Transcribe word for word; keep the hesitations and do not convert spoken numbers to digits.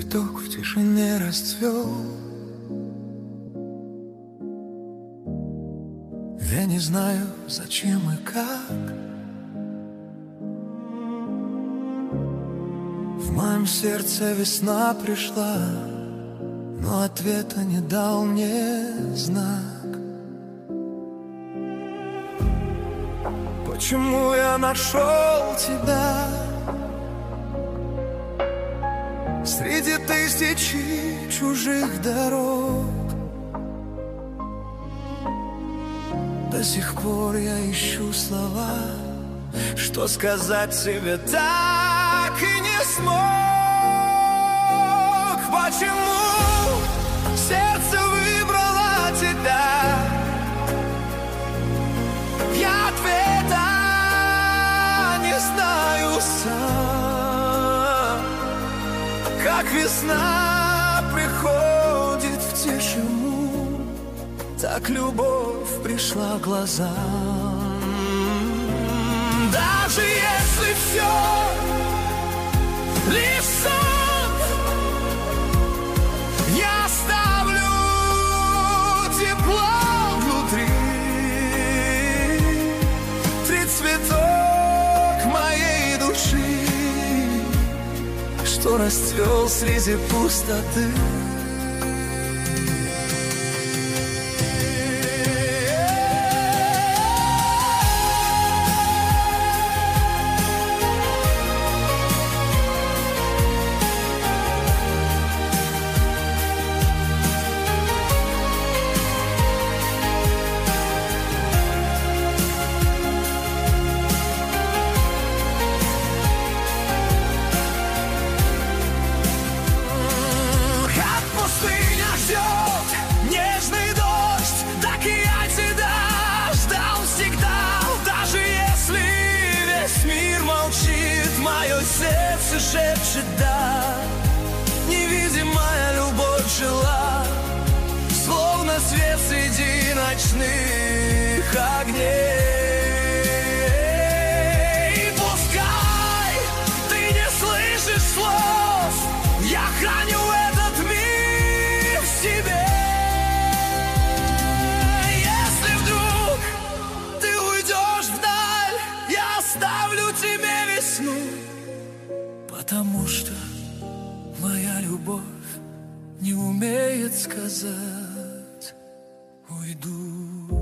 цветок в тишине расцвел. Я не знаю, зачем и как. В моем сердце весна пришла, но ответа не дал мне знак. Почему я нашел тебя среди тысячи чужих дорог? До сих пор я ищу слова, что сказать тебе так и не смог. Почему сердце выбрало тебя? Я ответа не знаю сам. Как весна приходит в тишину, так любовь пришла к глазам. Даже если все лишь сон, я оставлю тепло внутри. Ты цветок моей души, что расцвел среди пустоты. Сердце шепчет «да», невидимая любовь жила, словно свет среди ночных огней. И пускай ты не слышишь слов, я храню этот мир в себе. Если вдруг ты уйдешь вдаль, я оставлю тебе весну. Потому что моя любовь не умеет сказать «уйду».